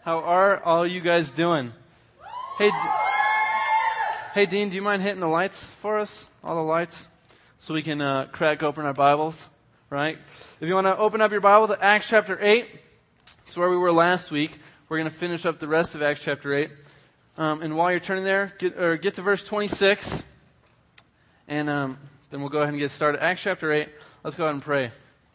How are all you guys doing? Hey, hey, Dean, do you mind hitting the lights for us? All the lights? So we can crack open our Bibles, right? If you want to open up your Bible to Acts chapter 8, it's where we were last week. We're going to finish up the rest of Acts chapter 8. And while you're turning there, get to verse 26. And then we'll go ahead and get started. Acts chapter 8. Let's go ahead and pray.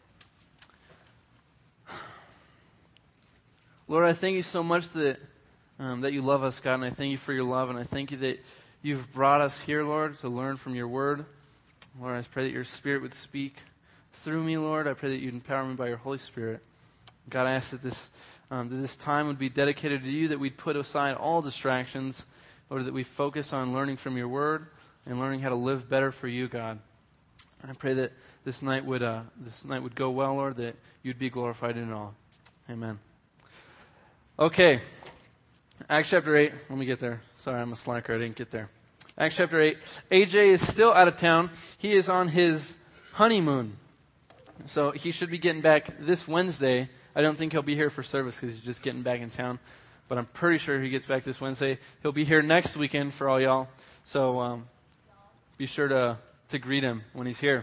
Lord, I thank you so much that you love us, God, and I thank you for your love, and I thank you that you've brought us here, Lord, to learn from your word. Lord, I pray that your Spirit would speak through me, Lord. I pray that you'd empower me by your Holy Spirit. God, I ask that this time would be dedicated to you, that we'd put aside all distractions, Lord, that we focus on learning from your word and learning how to live better for you, God. I pray that this night would go well, Lord, that you'd be glorified in it all. Amen. Okay, Acts chapter 8. Let me get there. Sorry, I'm a slacker. I didn't get there. Acts chapter 8. AJ is still out of town. He is on his honeymoon. So he should be getting back this Wednesday. I don't think he'll be here for service because he's just getting back in town. But I'm pretty sure he gets back this Wednesday. He'll be here next weekend for all y'all. So be sure to greet him when he's here.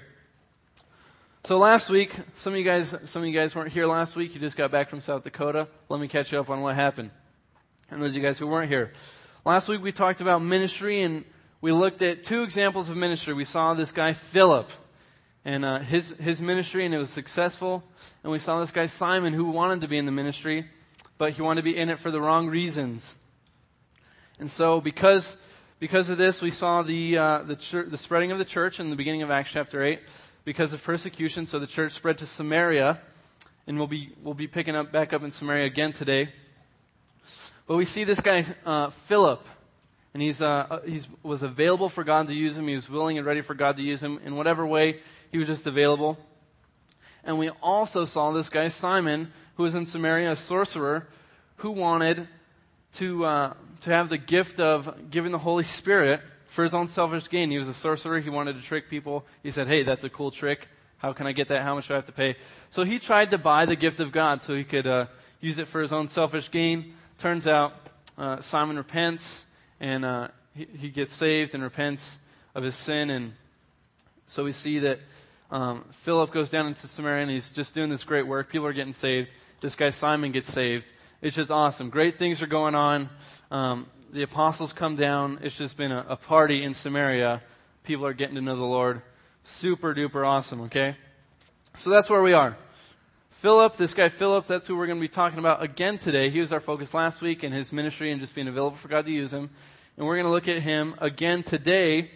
So last week, some of you guys weren't here last week. You just got back from South Dakota. Let me catch you up on what happened. And those of you guys who weren't here. Last week we talked about ministry, and we looked at two examples of ministry. We saw this guy, Philip, and his ministry, and it was successful. And we saw this guy, Simon, who wanted to be in the ministry, but he wanted to be in it for the wrong reasons. And so because of this, we saw the spreading of the church in the beginning of Acts chapter 8. Because of persecution, so the church spread to Samaria, and we'll be picking up back up in Samaria again today. But we see this guy Philip, and he was available for God to use him. He was willing and ready for God to use him in whatever way he was just available. And we also saw this guy Simon, who was in Samaria, a sorcerer, who wanted to have the gift of giving the Holy Spirit for his own selfish gain. He was a sorcerer. He wanted to trick people. He said, hey, that's a cool trick. How can I get that? How much do I have to pay? So he tried to buy the gift of God so he could use it for his own selfish gain. Turns out Simon repents, and he gets saved and repents of his sin. And so we see that Philip goes down into Samaria, and he's just doing this great work. People are getting saved. This guy Simon gets saved. It's just awesome. Great things are going on. The apostles come down. It's just been a party in Samaria. People are getting to know the Lord. Super duper awesome, okay? So that's where we are. Philip, this guy Philip, that's who we're going to be talking about again today. He was our focus last week in his ministry and just being available for God to use him. And we're going to look at him again today.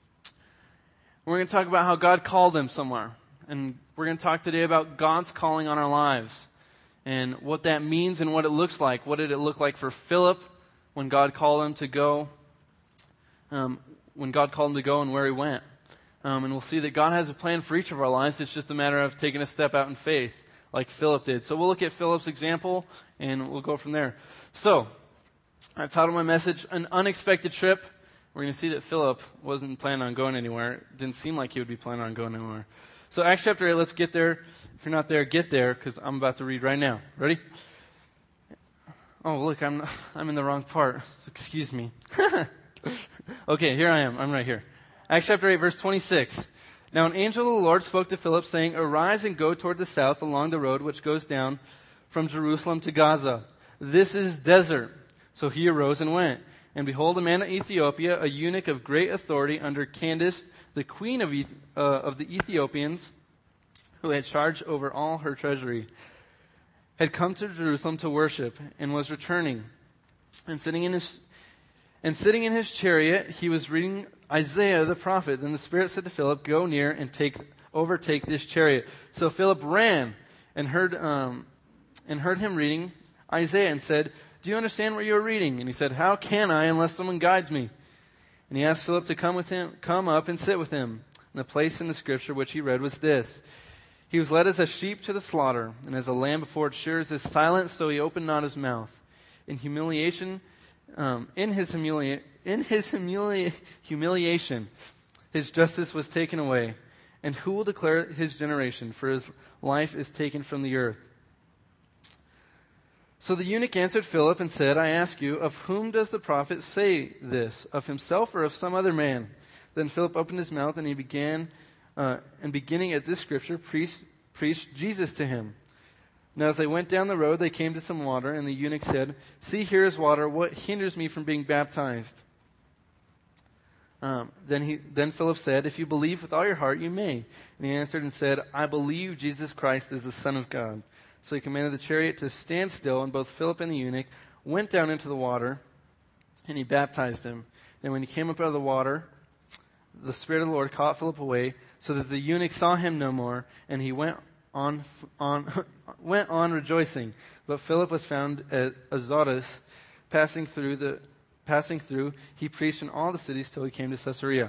We're going to talk about how God called him somewhere. And we're going to talk today about God's calling on our lives and what that means and what it looks like. What did it look like for Philip when God called him to go, and where he went. And we'll see that God has a plan for each of our lives. It's just a matter of taking a step out in faith, like Philip did. So we'll look at Philip's example, and we'll go from there. So, I've titled my message, An Unexpected Trip. We're going to see that Philip wasn't planning on going anywhere. It didn't seem like he would be planning on going anywhere. So Acts chapter 8, let's get there. If you're not there, get there, because I'm about to read right now. Ready? Oh, look, I'm in the wrong part. Excuse me. Okay, here I am. I'm right here. Acts chapter 8, verse 26. Now an angel of the Lord spoke to Philip, saying, Arise and go toward the south along the road which goes down from Jerusalem to Gaza. This is desert. So he arose and went. And behold, a man of Ethiopia, a eunuch of great authority under Candace, the queen of the Ethiopians, who had charge over all her treasury, had come to Jerusalem to worship, and was returning. And sitting in his chariot, he was reading Isaiah the prophet. Then the Spirit said to Philip, Go near and overtake this chariot. So Philip ran and heard him reading Isaiah, and said, Do you understand what you are reading? And he said, How can I unless someone guides me? And he asked Philip to come up and sit with him. And the place in the scripture which he read was this: He was led as a sheep to the slaughter, and as a lamb before its shearers is silent, so he opened not his mouth. In his humiliation, his justice was taken away. And who will declare his generation? For his life is taken from the earth. So the eunuch answered Philip and said, I ask you, of whom does the prophet say this? Of himself or of some other man? Then Philip opened his mouth and he began, and beginning at this scripture, preached Jesus to him. Now as they went down the road, they came to some water, and the eunuch said, See, here is water. What hinders me from being baptized? Then Philip said, If you believe with all your heart, you may. And he answered and said, I believe Jesus Christ is the Son of God. So he commanded the chariot to stand still, and both Philip and the eunuch went down into the water, and he baptized him. And when he came up out of the water, the Spirit of the Lord caught Philip away, so that the eunuch saw him no more, and he went on rejoicing. But Philip was found at Azotus, passing through, he preached in all the cities till he came to Caesarea.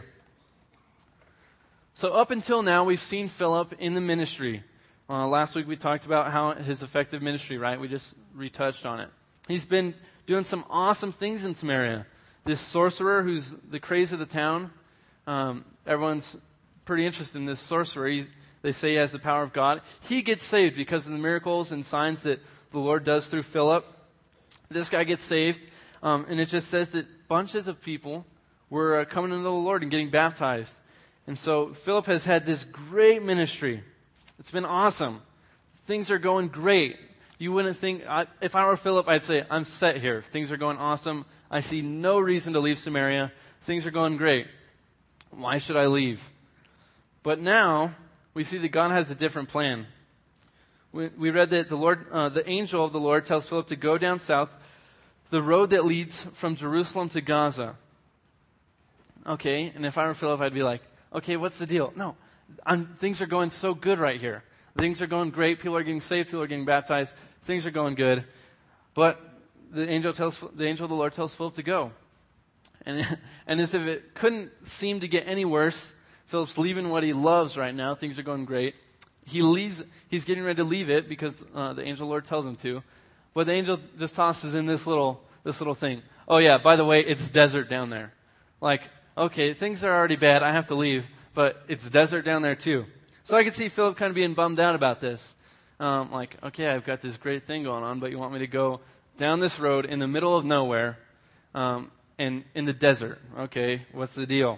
So up until now, we've seen Philip in the ministry. Last week we talked about how his effective ministry, right? We just retouched on it. He's been doing some awesome things in Samaria. This sorcerer who's the craze of the town, everyone's pretty interested in this sorcerer. They say he has the power of God. He gets saved because of the miracles and signs that the Lord does through Philip. This guy gets saved, and it just says that bunches of people were coming into the Lord and getting baptized. And so Philip has had this great ministry. It's been awesome. Things are going great. You wouldn't think, if I were Philip, I'd say, I'm set here. Things are going awesome. I see no reason to leave Samaria. Things are going great. Why should I leave? But now, we see that God has a different plan. We read that the angel of the Lord tells Philip to go down south, the road that leads from Jerusalem to Gaza. Okay, and if I were Philip, I'd be like, okay, what's the deal? No, things are going so good right here. Things are going great. People are getting saved. People are getting baptized. Things are going good. But the angel of the Lord tells Philip to go. And as if it couldn't seem to get any worse, Philip's leaving what he loves right now. Things are going great. He leaves. He's getting ready to leave it because the angel of the Lord tells him to. But the angel just tosses in this little thing. Oh yeah, by the way, it's desert down there. Like, okay, things are already bad. I have to leave, but it's desert down there too. So I could see Philip kind of being bummed out about this. Like, okay, I've got this great thing going on, but you want me to go down this road in the middle of nowhere, and in the desert. Okay, what's the deal?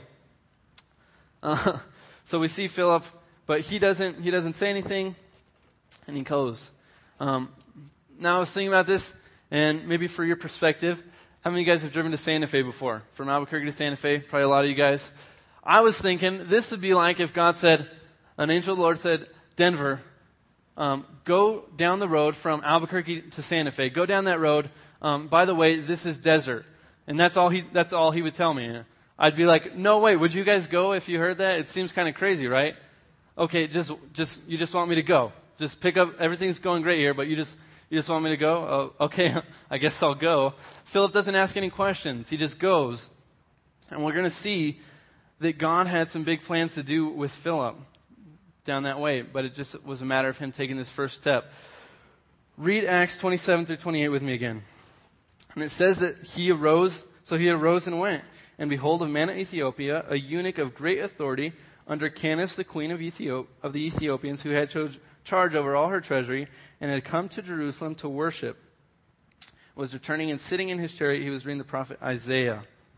So we see Philip, but he doesn't say anything, and he goes. Now I was thinking about this, and maybe for your perspective, how many of you guys have driven to Santa Fe before? From Albuquerque to Santa Fe? Probably a lot of you guys. I was thinking this would be like if God said, an angel of the Lord said, Denver, go down the road from Albuquerque to Santa Fe. Go down that road. By the way, this is desert. And that's all he would tell me. I'd be like, no way, would you guys go if you heard that? It seems kind of crazy, right? Okay, you just want me to go. Just pick up, everything's going great here, but you just want me to go? Oh, okay, I guess I'll go. Philip doesn't ask any questions. He just goes. And we're going to see that God had some big plans to do with Philip down that way, but it just was a matter of him taking this first step. Read Acts 27 through 28 with me again. And it says that he arose and went. And behold, a man in Ethiopia, a eunuch of great authority, under Candace, the queen of the Ethiopians, who had charge over all her treasury, and had come to Jerusalem to worship, was returning and sitting in his chariot. He was reading the prophet Isaiah.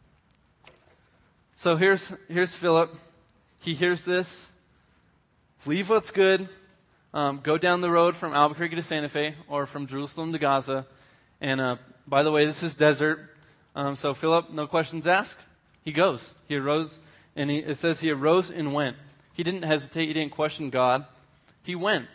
So here's Philip. He hears this. Leave what's good. Go down the road from Albuquerque to Santa Fe, or from Jerusalem to Gaza. And by the way, this is desert. So Philip, no questions asked. He goes. He arose, and it says he arose and went. He didn't hesitate. He didn't question God. He went.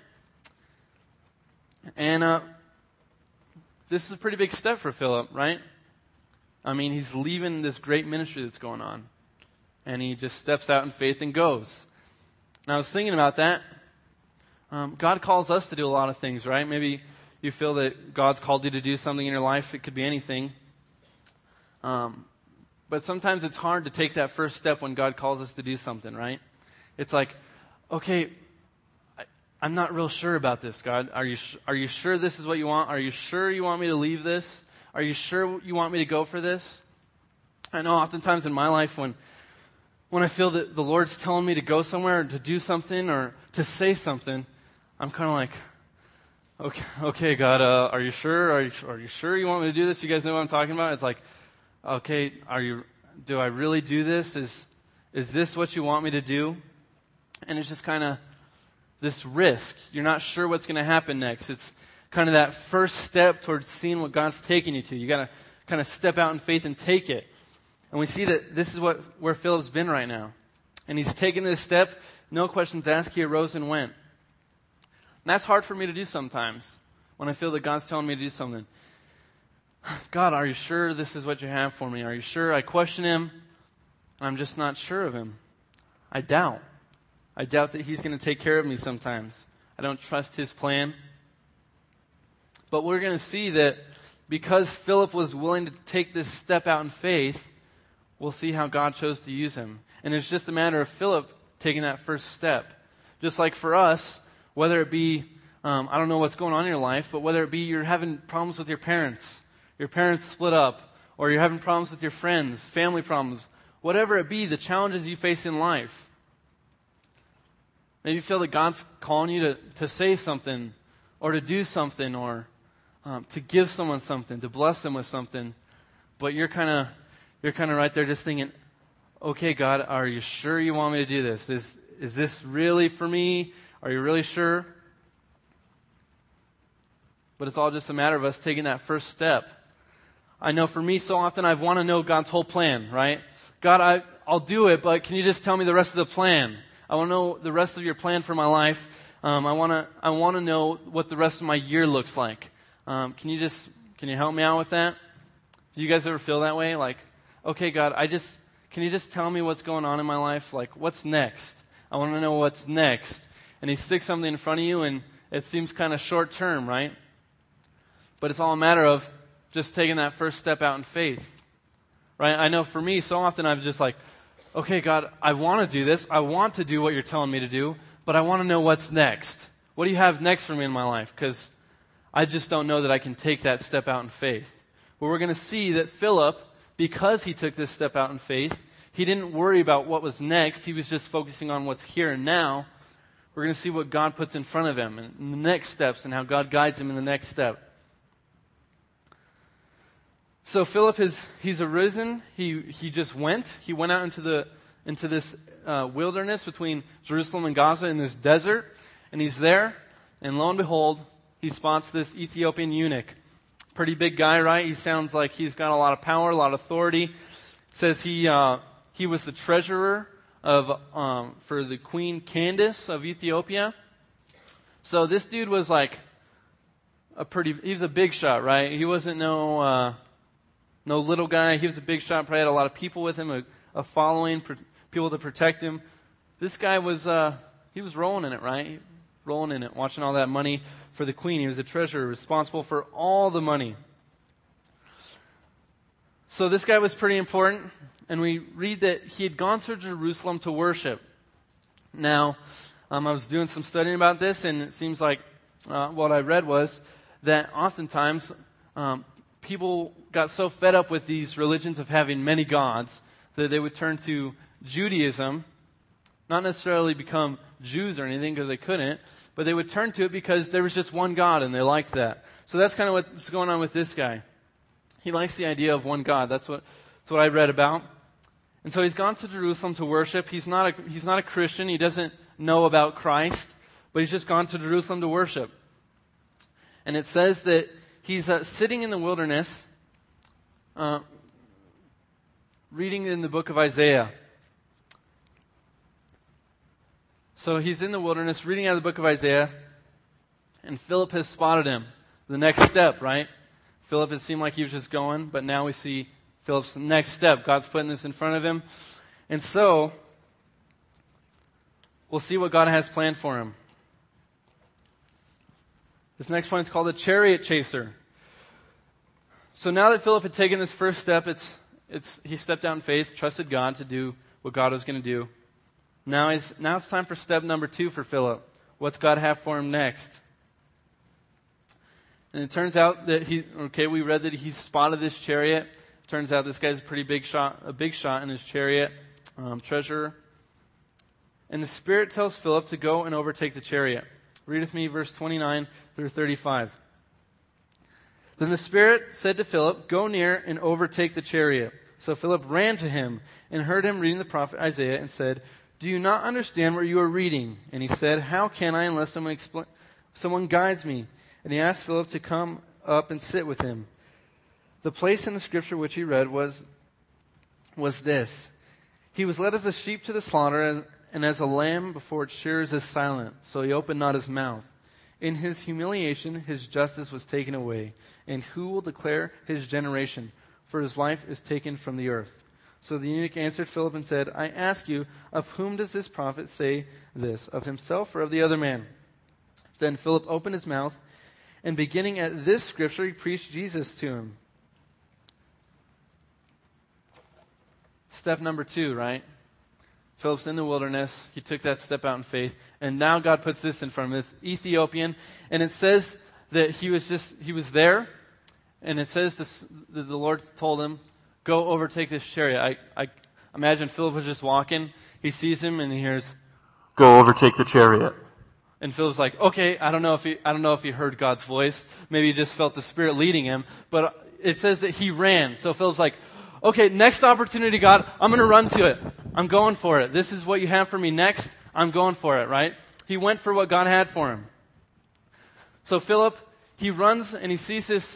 And this is a pretty big step for Philip, right? I mean, he's leaving this great ministry that's going on. And he just steps out in faith and goes. And I was thinking about that. God calls us to do a lot of things, right? Maybe you feel that God's called you to do something in your life. It could be anything. But sometimes it's hard to take that first step when God calls us to do something, right? It's like, okay, I'm not real sure about this, God. Are you sure this is what you want? Are you sure you want me to leave this? Are you sure you want me to go for this? I know oftentimes in my life when I feel that the Lord's telling me to go somewhere or to do something or to say something, I'm kind of like, okay, God, are you sure? Are you sure you want me to do this? You guys know what I'm talking about? It's like, okay, do I really do this? Is this what you want me to do? And it's just kind of this risk. You're not sure what's going to happen next. It's kind of that first step towards seeing what God's taking you to. You got to kind of step out in faith and take it. And we see that this is where Philip's been right now. And he's taken this step, no questions asked, he arose and went. And that's hard for me to do sometimes when I feel that God's telling me to do something. God, are you sure this is what you have for me? Are you sure? I question him. I'm just not sure of him. I doubt. I doubt that he's going to take care of me sometimes. I don't trust his plan. But we're going to see that because Philip was willing to take this step out in faith, we'll see how God chose to use him. And it's just a matter of Philip taking that first step. Just like for us, whether it be, I don't know what's going on in your life, but whether it be you're having problems with your parents split up, or you're having problems with your friends, family problems, whatever it be, the challenges you face in life. Maybe you feel that God's calling you to say something, or to do something, or to give someone something, to bless them with something, but you're kind of right there just thinking, okay, God, are you sure you want me to do this? Is this really for me? Are you really sure? But it's all just a matter of us taking that first step. I know for me, so often I want to know God's whole plan, right? God, I'll do it, but can you just tell me the rest of the plan? I want to know the rest of your plan for my life. I want to know what the rest of my year looks like. Can you help me out with that? Do you guys ever feel that way? Like, okay, God, can you just tell me what's going on in my life? Like, what's next? I want to know what's next. And he sticks something in front of you, and it seems kind of short term, right? But it's all a matter of just taking that first step out in faith, right? I know for me, so often I'm just like, okay, God, I want to do this. I want to do what you're telling me to do, but I want to know what's next. What do you have next for me in my life? Because I just don't know that I can take that step out in faith. But we're going to see that Philip, because he took this step out in faith, he didn't worry about what was next. He was just focusing on what's here and now. We're going to see what God puts in front of him and the next steps and how God guides him in the next step. So Philip, he's arisen. He just went. He went out into this wilderness between Jerusalem and Gaza in this desert, and he's there. And lo and behold, he spots this Ethiopian eunuch. Pretty big guy, right? He sounds like he's got a lot of power, a lot of authority. It says he was the treasurer for the Queen Candace of Ethiopia. So this dude was like he was a big shot, right? He wasn't no little guy. He was a big shot. Probably had a lot of people with him, a following, people to protect him. This guy he was rolling in it, right? Rolling in it, watching all that money for the queen. He was a treasurer, responsible for all the money. So this guy was pretty important, and we read that he had gone to Jerusalem to worship. Now, I was doing some studying about this, and it seems like what I read was that oftentimes people got so fed up with these religions of having many gods that they would turn to Judaism, not necessarily become Jews or anything because they couldn't, but they would turn to it because there was just one God and they liked that. So that's kind of what's going on with this guy. He likes the idea of one God. That's what I read about. And so he's gone to Jerusalem to worship. He's not a Christian. He doesn't know about Christ, but he's just gone to Jerusalem to worship. And it says that he's sitting in the wilderness, reading in the book of Isaiah. So he's in the wilderness reading out of the book of Isaiah, and Philip has spotted him. The next step, right? Philip, it seemed like he was just going, but now we see Philip's next step. God's putting this in front of him. And so, we'll see what God has planned for him. This next point is called a chariot chaser. So now that Philip had taken this first step, he stepped out in faith, trusted God to do what God was going to do. Now it's time for step number 2 for Philip. What's God have for him next? And it turns out that we read that he spotted this chariot. It turns out this guy's a big shot in his chariot, treasurer. And the Spirit tells Philip to go and overtake the chariot. Read with me verse 29 through 35. Then the Spirit said to Philip, "Go near and overtake the chariot." So Philip ran to him and heard him reading the prophet Isaiah and said, "Do you not understand what you are reading?" And he said, "How can I unless someone guides me?" And he asked Philip to come up and sit with him. The place in the scripture which he read was this: "He was led as a sheep to the slaughter, and as a lamb before its shearers is silent, so he opened not his mouth. In his humiliation his justice was taken away. And who will declare his generation? For his life is taken from the earth." So the eunuch answered Philip and said, "I ask you, of whom does this prophet say this? Of himself or of the other man?" Then Philip opened his mouth, and beginning at this scripture, he preached Jesus to him. Step number 2, right? Philip's in the wilderness. He took that step out in faith. And now God puts this in front of him. It's Ethiopian. And it says that he was there. And it says that the Lord told him, "Go overtake this chariot." I imagine Philip was just walking. He sees him and he hears, "Go overtake the chariot." And Philip's like, okay, I don't know if he heard God's voice. Maybe he just felt the Spirit leading him. But it says that he ran. So Philip's like, okay, next opportunity, God, I'm going to run to it. I'm going for it. This is what you have for me next. I'm going for it, right? He went for what God had for him. So Philip, he runs and he sees this.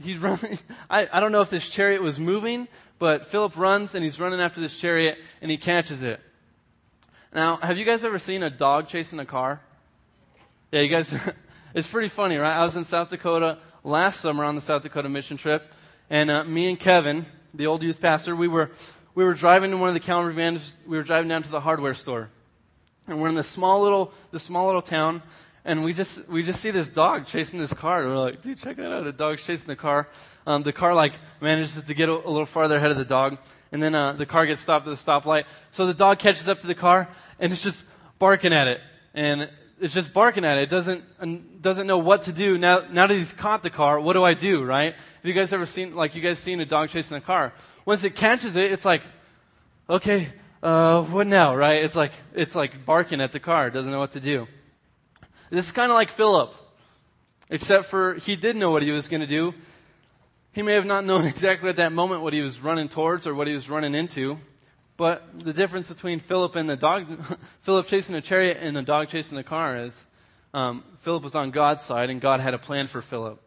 I don't know if this chariot was moving, but Philip runs and he's running after this chariot and he catches it. Now, have you guys ever seen a dog chasing a car? Yeah, you guys, it's pretty funny, right? I was in South Dakota last summer on the South Dakota mission trip, and me and Kevin, the old youth pastor, we were driving in one of the Calvary vans. We were driving down to the hardware store, and we're in the small little town, and we just see this dog chasing this car. And we're like, dude, check that out! The dog's chasing the car. The car manages to get a little farther ahead of the dog, and then the car gets stopped at the stoplight. So the dog catches up to the car, and it's just barking at it, and it's just barking at it. It doesn't know what to do. Now that he's caught the car, what do I do, right? Have you guys ever seen a dog chasing a car? Once it catches it, it's like, okay, what now, right? It's like barking at the car. It doesn't know what to do. This is kind of like Philip, except for he did know what he was going to do. He may have not known exactly at that moment what he was running towards or what he was running into. But the difference between Philip and the dog, Philip chasing a chariot and the dog chasing the car is Philip was on God's side and God had a plan for Philip.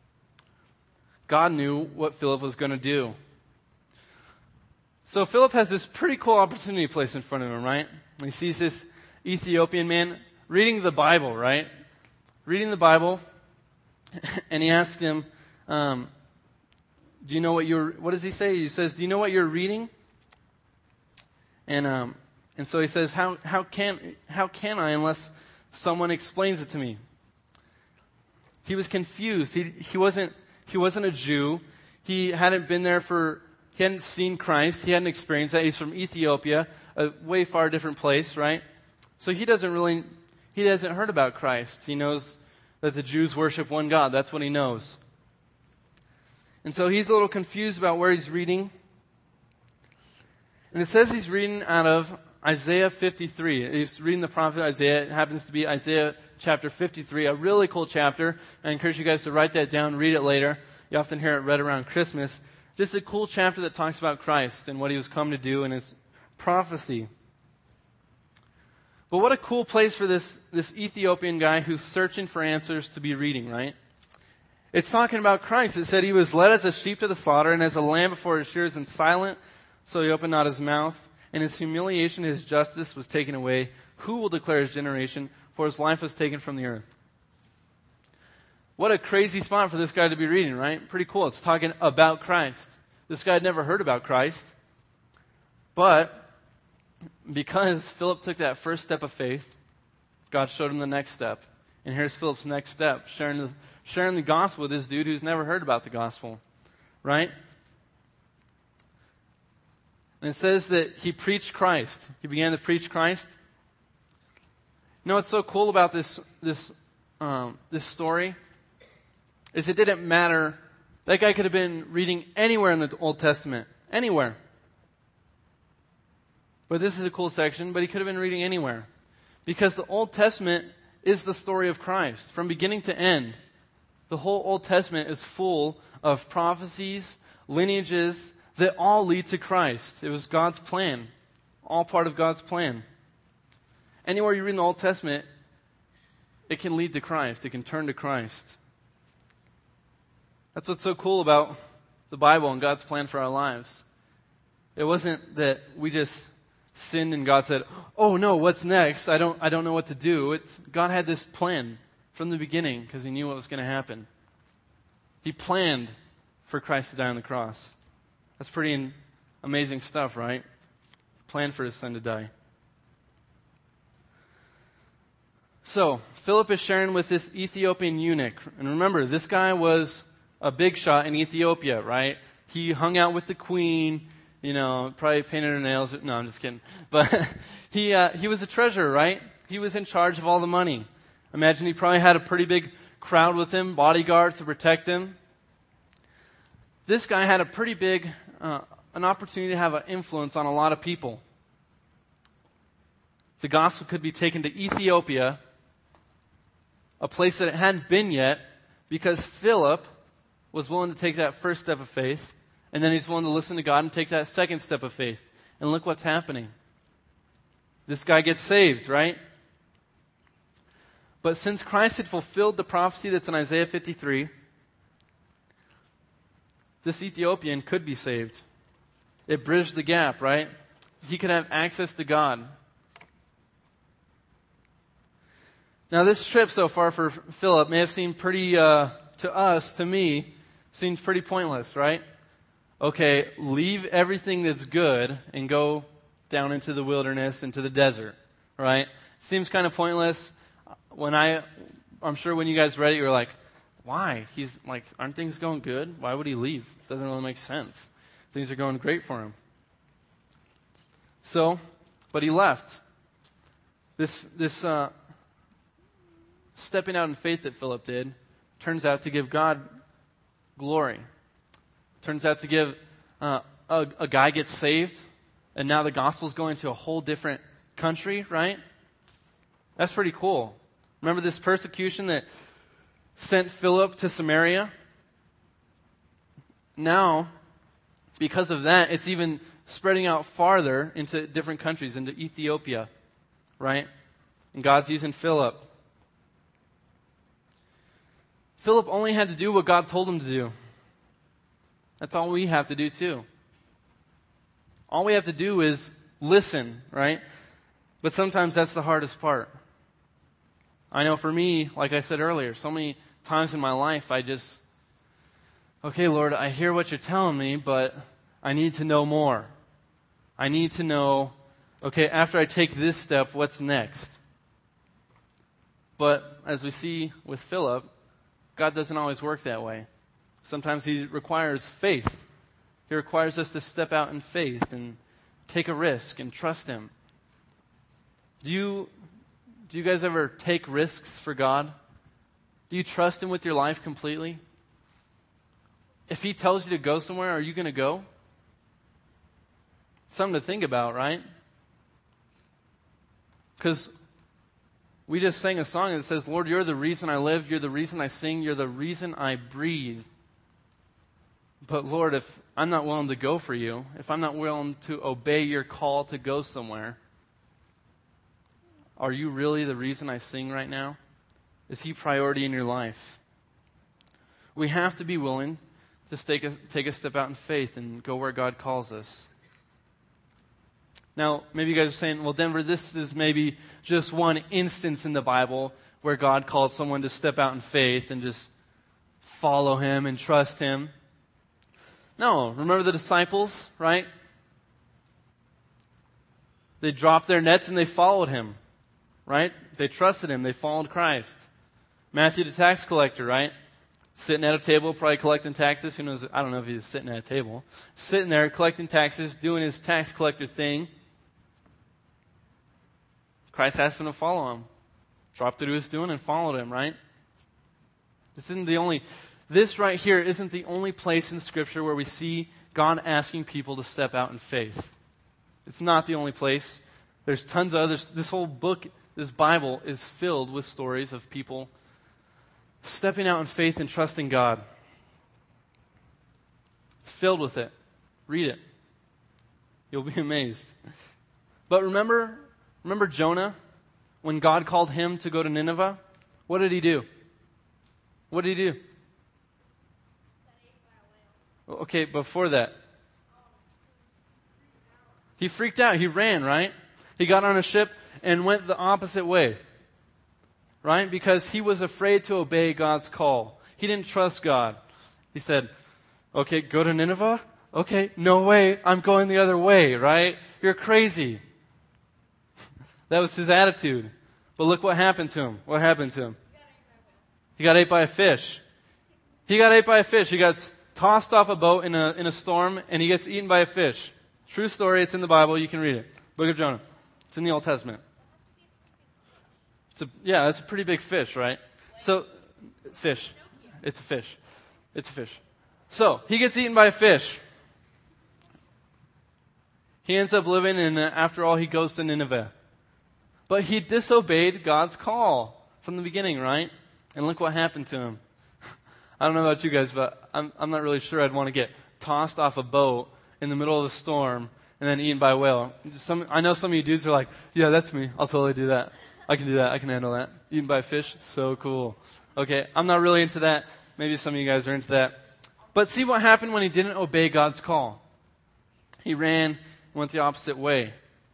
God knew what Philip was going to do. So Philip has this pretty cool opportunity placed in front of him, right? He sees this Ethiopian man reading the Bible, right? Reading the Bible, and he asks him, "Do you know what does he say?" He says, "Do you know what you're reading?" And so he says, how can I unless someone explains it to me? He was confused. He wasn't a Jew. He hadn't been there he hadn't seen Christ. He hadn't experienced that. He's from Ethiopia, a way far different place, right? So he hasn't heard about Christ. He knows that the Jews worship one God. That's what he knows. And so he's a little confused about where he's reading. And it says he's reading out of Isaiah 53. He's reading the prophet Isaiah. It happens to be Isaiah chapter 53, a really cool chapter. I encourage you guys to write that down, read it later. You often hear it read around Christmas. Just a cool chapter that talks about Christ and what he was come to do and his prophecy. But what a cool place for this Ethiopian guy who's searching for answers to be reading, right? It's talking about Christ. It said he was led as a sheep to the slaughter and as a lamb before his shearers and silent. So he opened not his mouth. In his humiliation, his justice was taken away. Who will declare his generation? For his life was taken from the earth. What a crazy spot for this guy to be reading, right? Pretty cool. It's talking about Christ. This guy had never heard about Christ. But because Philip took that first step of faith, God showed him the next step. And here's Philip's next step, sharing the gospel with this dude who's never heard about the gospel, right? And it says that he preached Christ. He began to preach Christ. You know what's so cool about this story is it didn't matter. That guy could have been reading anywhere in the Old Testament. Anywhere. But this is a cool section, but he could have been reading anywhere. Because the Old Testament is the story of Christ from beginning to end. The whole Old Testament is full of prophecies, lineages that all lead to Christ. It was God's plan, all part of God's plan. Anywhere you read in the Old Testament, it can lead to Christ. It can turn to Christ. That's what's so cool about the Bible and God's plan for our lives. It wasn't that we just sinned and God said, "Oh no, what's next? I don't know what to do." God had this plan from the beginning because He knew what was going to happen. He planned for Christ to die on the cross. That's pretty amazing stuff, right? He planned for His Son to die. So, Philip is sharing with this Ethiopian eunuch. And remember, this guy was a big shot in Ethiopia, right? He hung out with the queen, probably painted her nails. No, I'm just kidding. But he was a treasurer, right? He was in charge of all the money. Imagine he probably had a pretty big crowd with him, bodyguards to protect him. This guy had a pretty big, an opportunity to have an influence on a lot of people. The gospel could be taken to Ethiopia, a place that it hadn't been yet, because Philip was willing to take that first step of faith, and then he's willing to listen to God and take that second step of faith. And look what's happening. This guy gets saved, right? But since Christ had fulfilled the prophecy that's in Isaiah 53, this Ethiopian could be saved. It bridged the gap, right? He could have access to God. Now, this trip so far for Philip may have seemed pretty, to me, seems pretty pointless, right? Okay, leave everything that's good and go down into the wilderness, into the desert, right? Seems kind of pointless. I'm sure when you guys read it, you were like, why? He's like, aren't things going good? Why would he leave? Doesn't really make sense. Things are going great for him. But he left. This stepping out in faith that Philip did turns out to give God glory. Turns out to give a guy gets saved, and now the gospel's going to a whole different country, right? That's pretty cool. Remember this persecution that sent Philip to Samaria? Now, because of that, it's even spreading out farther into different countries, into Ethiopia, right? And God's using Philip. Philip only had to do what God told him to do. That's all we have to do too. All we have to do is listen, right? But sometimes that's the hardest part. I know for me, like I said earlier, so many times in my life okay, Lord, I hear what you're telling me, but I need to know more. I need to know, okay, after I take this step, what's next? But as we see with Philip, God doesn't always work that way. Sometimes He requires faith. He requires us to step out in faith and take a risk and trust Him. Do you guys ever take risks for God? Do you trust Him with your life completely? If He tells you to go somewhere, are you going to go? Something to think about, right? Because we just sang a song that says, Lord, you're the reason I live, you're the reason I sing, you're the reason I breathe. But Lord, if I'm not willing to go for you, if I'm not willing to obey your call to go somewhere, are you really the reason I sing right now? Is He priority in your life? We have to be willing to take a step out in faith and go where God calls us. Now, maybe you guys are saying, well, Denver, this is maybe just one instance in the Bible where God called someone to step out in faith and just follow Him and trust Him. No, remember the disciples, right? They dropped their nets and they followed Him, right? They trusted Him. They followed Christ. Matthew the tax collector, right? Sitting at a table, probably collecting taxes. Who knows? I don't know if he was sitting at a table. Sitting there, collecting taxes, doing his tax collector thing. Christ asked him to follow Him. Dropped what he was doing and followed Him, right? This right here isn't the only place in Scripture where we see God asking people to step out in faith. It's not the only place. There's tons of others. This whole book, this Bible is filled with stories of people stepping out in faith and trusting God. It's filled with it. Read it. You'll be amazed. But remember Jonah? When God called him to go to Nineveh? What did he do? What did he do? Okay, before that. He freaked out. He ran, right? He got on a ship and went the opposite way. Right? Because he was afraid to obey God's call. He didn't trust God. He said, okay, go to Nineveh? Okay, no way. I'm going the other way, right? You're crazy. That was his attitude. But look what happened to him. What happened to him? He got ate by a fish. He got ate by a fish. He got tossed off a boat in a storm, and he gets eaten by a fish. True story. It's in the Bible. You can read it. Book of Jonah. It's in the Old Testament. That's a pretty big fish, right? So, it's fish. It's a fish. It's a fish. So, he gets eaten by a fish. He ends up living, and after all, he goes to Nineveh. But he disobeyed God's call from the beginning, right? And look what happened to him. I don't know about you guys, but I'm not really sure I'd want to get tossed off a boat in the middle of a storm and then eaten by a whale. I know some of you dudes are like, yeah, that's me. I'll totally do that. I can do that. I can handle that. Eaten by a fish? So cool. Okay, I'm not really into that. Maybe some of you guys are into that. But see what happened when he didn't obey God's call. He ran and went the opposite way.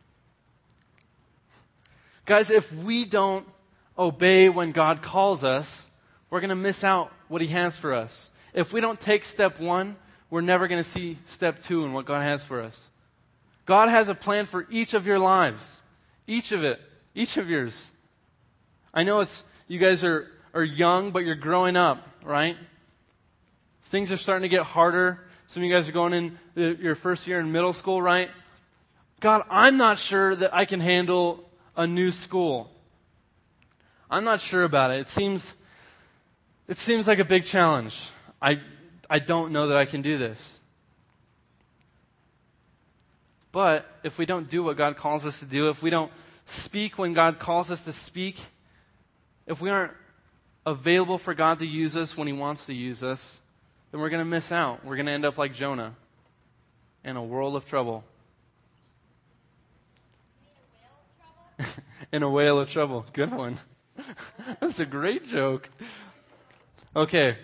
Guys, if we don't obey when God calls us, we're going to miss out what he has for us. If we don't take step 1, we're never going to see step 2 and what God has for us. God has a plan for each of your lives. Each of it. Each of yours. I know you guys are young, but you're growing up, right? Things are starting to get harder. Some of you guys are going in your first year in middle school, right? God, I'm not sure that I can handle a new school. I'm not sure about it. It seems like a big challenge. I don't know that I can do this. But if we don't do what God calls us to do, if we don't speak when God calls us to speak, if we aren't available for God to use us when he wants to use us, then we're going to miss out. We're going to end up like Jonah in a world of trouble. In a whale of trouble. Good one. That's a great joke. Okay.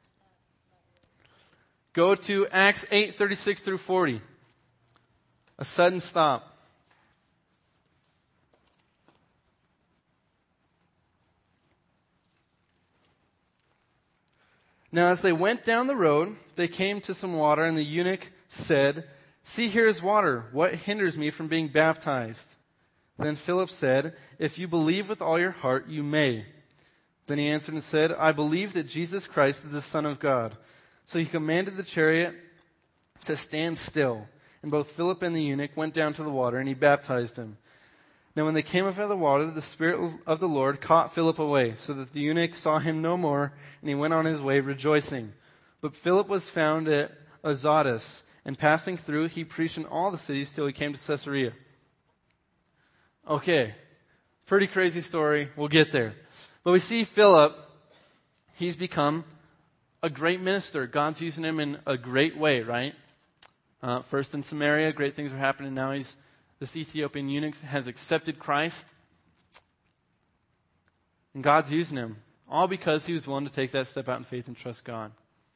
Go to Acts 8:36 through 40. A sudden stop. Now as they went down the road, they came to some water, and the eunuch said, "See, here is water. What hinders me from being baptized?" Then Philip said, "If you believe with all your heart, you may." Then he answered and said, "I believe that Jesus Christ is the Son of God." So he commanded the chariot to stand still. And both Philip and the eunuch went down to the water, and he baptized him. Now when they came up out of the water, the Spirit of the Lord caught Philip away, so that the eunuch saw him no more, and he went on his way rejoicing. But Philip was found at Azotus, and passing through, he preached in all the cities till he came to Caesarea. Okay, pretty crazy story. We'll get there. But we see Philip, he's become a great minister. God's using him in a great way, right? First in Samaria, great things are happening. Now this Ethiopian eunuch has accepted Christ. And God's using him. All because he was willing to take that step out in faith and trust God.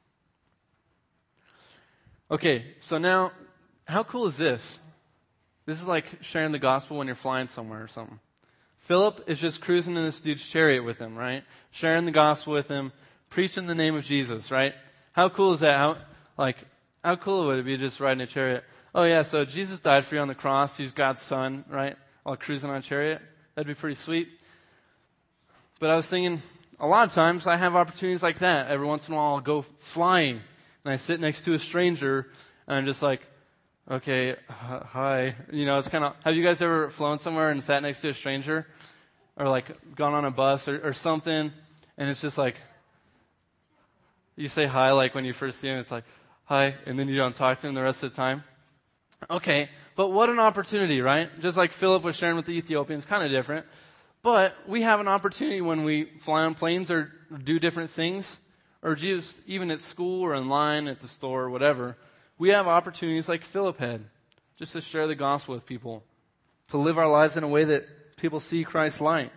Okay, so now, how cool is this? This is like sharing the gospel when you're flying somewhere or something. Philip is just cruising in this dude's chariot with him, right? Sharing the gospel with him, preaching the name of Jesus, right? How cool is that? How cool would it be just riding a chariot? Oh yeah, so Jesus died for you on the cross. He's God's son, right? While cruising on a chariot. That'd be pretty sweet. But I was thinking, a lot of times I have opportunities like that. Every once in a while I'll go flying and I sit next to a stranger and I'm just like, okay, hi. You know, it's kind of, have you guys ever flown somewhere and sat next to a stranger? Or like gone on a bus or something and it's just like, you say hi like when you first see him, it's like, hi, and then you don't talk to him the rest of the time. Okay, but what an opportunity, right? Just like Philip was sharing with the Ethiopians, kind of different. But we have an opportunity when we fly on planes or do different things, or just even at school or online, at the store, or whatever. We have opportunities like Philip had, just to share the gospel with people, to live our lives in a way that people see Christ's light.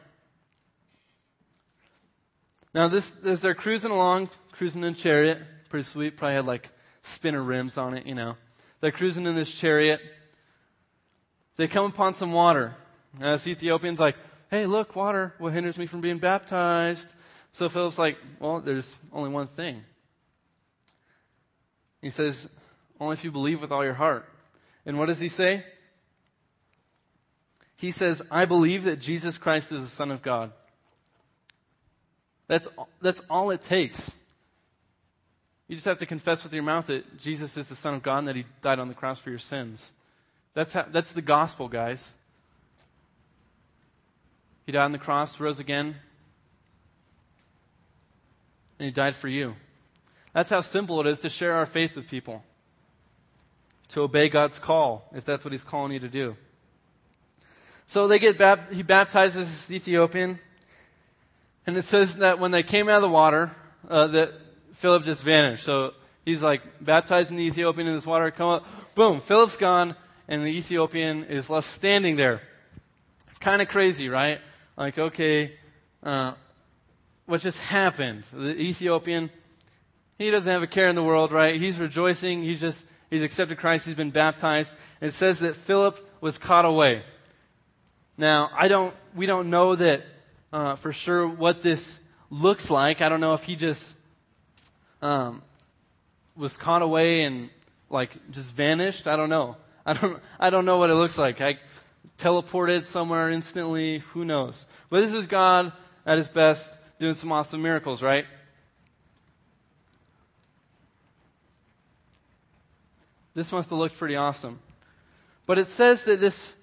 Now, as they're cruising along, cruising in a chariot, pretty sweet, probably had like spinner rims on it, They're cruising in this chariot. They come upon some water. Now, this Ethiopian's like, hey, look, water, what hinders me from being baptized? So Philip's like, well, there's only one thing. He says, only if you believe with all your heart. And what does he say? He says, I believe that Jesus Christ is the Son of God. That's all it takes. You just have to confess with your mouth that Jesus is the Son of God and that He died on the cross for your sins. That's the gospel, guys. He died on the cross, rose again, and He died for you. That's how simple it is to share our faith with people. To obey God's call, if that's what He's calling you to do. So He baptizes this Ethiopian. And it says that when they came out of the water, that Philip just vanished. So he's like baptizing the Ethiopian in this water, come up, boom, Philip's gone, and the Ethiopian is left standing there. Kind of crazy, right? Like, okay, what just happened? The Ethiopian, he doesn't have a care in the world, right? He's rejoicing, he's accepted Christ, he's been baptized. And it says that Philip was caught away. Now, we don't know that for sure what this looks like. I don't know if he just was caught away and like just vanished. I don't know. I don't know what it looks like. I teleported somewhere instantly. Who knows? But this is God at His best doing some awesome miracles, right? This must have looked pretty awesome. But it says that this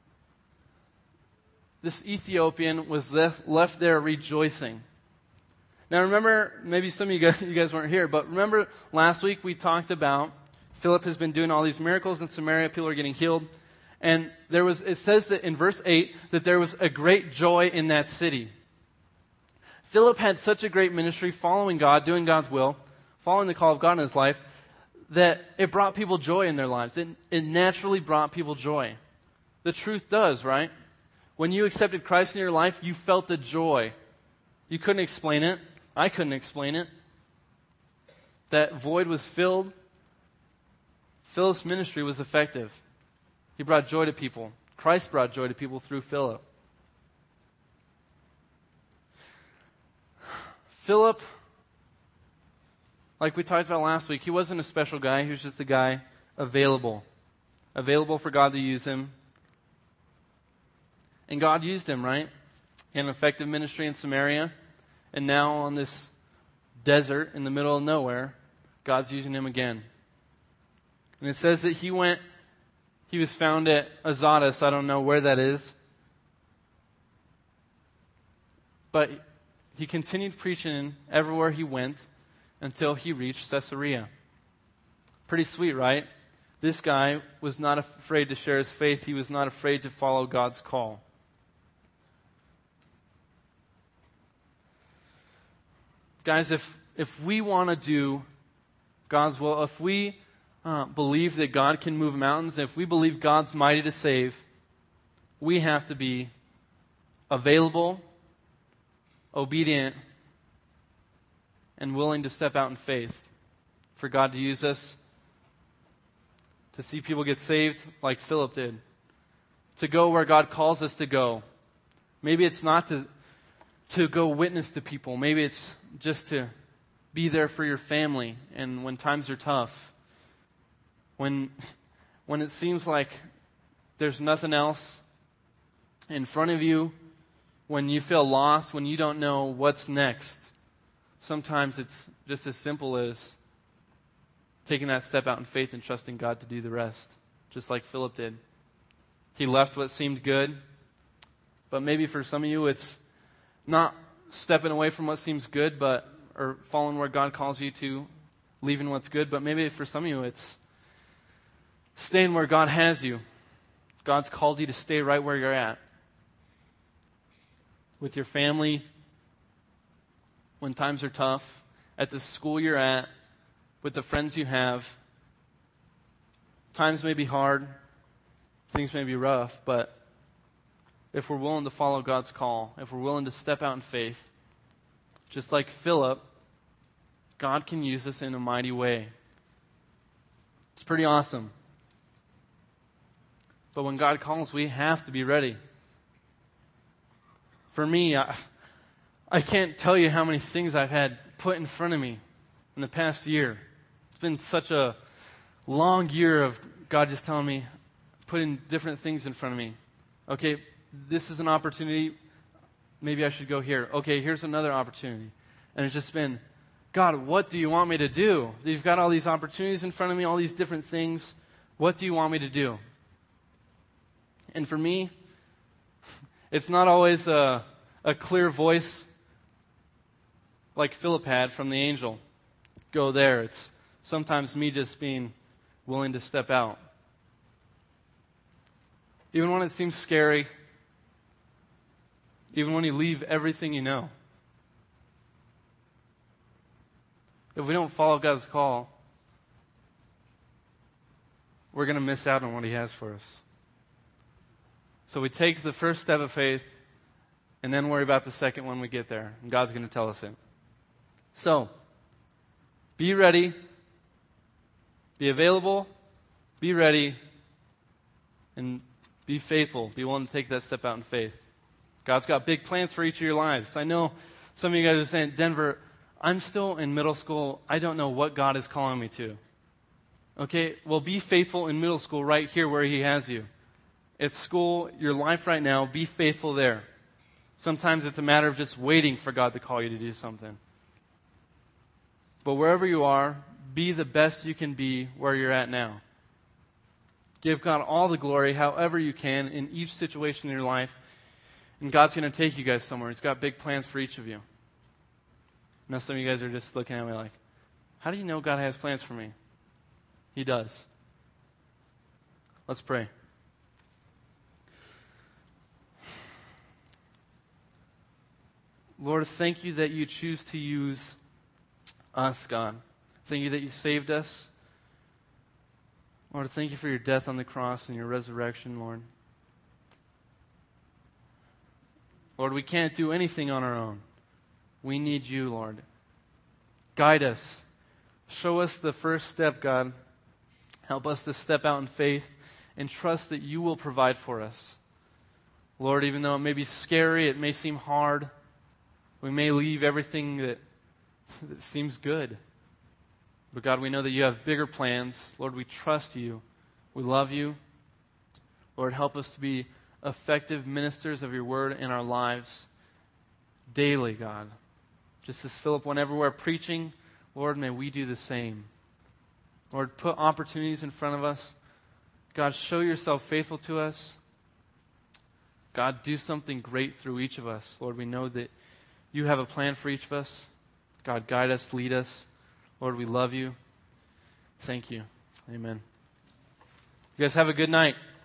Ethiopian was left there rejoicing. Now remember, maybe some of you guys weren't here, but remember last week we talked about Philip has been doing all these miracles in Samaria, people are getting healed, and it says that in verse 8 that there was a great joy in that city. Philip had such a great ministry following God, doing God's will, following the call of God in his life, that it brought people joy in their lives. It naturally brought people joy. The truth does, right? When you accepted Christ in your life, you felt the joy. You couldn't explain it. I couldn't explain it. That void was filled. Philip's ministry was effective. He brought joy to people. Christ brought joy to people through Philip. Philip, like we talked about last week, he wasn't a special guy. He was just a guy available for God to use him. And God used him, right? He had an effective ministry in Samaria. And now on this desert in the middle of nowhere, God's using him again. And it says that he was found at Azotus. I don't know where that is. But he continued preaching everywhere he went until he reached Caesarea. Pretty sweet, right? This guy was not afraid to share his faith. He was not afraid to follow God's call. Guys, if we want to do God's will, if we believe that God can move mountains, if we believe God's mighty to save, we have to be available, obedient, and willing to step out in faith for God to use us to see people get saved like Philip did, to go where God calls us to go. Maybe it's not to go witness to people. Maybe it's just to be there for your family and when times are tough. When it seems like there's nothing else in front of you, when you feel lost, when you don't know what's next. Sometimes it's just as simple as taking that step out in faith and trusting God to do the rest, just like Philip did. He left what seemed good, but maybe for some of you it's not stepping away from what seems good, or following where God calls you to, leaving what's good, but maybe for some of you it's staying where God has you. God's called you to stay right where you're at. with your family when times are tough, at the school you're at, with the friends you have. Times may be hard, things may be rough, but if we're willing to follow God's call, if we're willing to step out in faith, just like Philip, God can use us in a mighty way. It's pretty awesome. But when God calls, we have to be ready. For me, I can't tell you how many things I've had put in front of me in the past year. It's been such a long year of God just telling me, putting different things in front of me. Okay, this is an opportunity. Maybe I should go here. Okay, here's another opportunity. And it's just been, God, what do you want me to do? You've got all these opportunities in front of me, all these different things. What do you want me to do? And for me, it's not always a clear voice like Philip had from the angel. Go there. It's sometimes me just being willing to step out. Even when it seems scary, even when you leave everything you know. If we don't follow God's call, we're going to miss out on what He has for us. So we take the first step of faith and then worry about the second when we get there. And God's going to tell us it. So, be ready, be available, be ready, and be faithful. Be willing to take that step out in faith. God's got big plans for each of your lives. I know some of you guys are saying, Denver, I'm still in middle school. I don't know what God is calling me to. Okay, well, be faithful in middle school right here where He has you. At school, your life right now, be faithful there. Sometimes it's a matter of just waiting for God to call you to do something. But wherever you are, be the best you can be where you're at now. Give God all the glory however you can in each situation in your life. And God's going to take you guys somewhere. He's got big plans for each of you. Now some of you guys are just looking at me like, how do you know God has plans for me? He does. Let's pray. Lord, thank you that you choose to use us, God. Thank you that you saved us. Lord, thank you for your death on the cross and your resurrection, Lord. Lord, we can't do anything on our own. We need you, Lord. Guide us. Show us the first step, God. Help us to step out in faith and trust that you will provide for us. Lord, even though it may be scary, it may seem hard, we may leave everything that seems good. But God, we know that you have bigger plans. Lord, we trust you. We love you. Lord, help us to be effective ministers of your word in our lives daily, God. Just as Philip went everywhere preaching, Lord, may we do the same. Lord, put opportunities in front of us. God, show yourself faithful to us. God, do something great through each of us. Lord, we know that you have a plan for each of us. God, guide us, lead us. Lord, we love you. Thank you. Amen. You guys have a good night.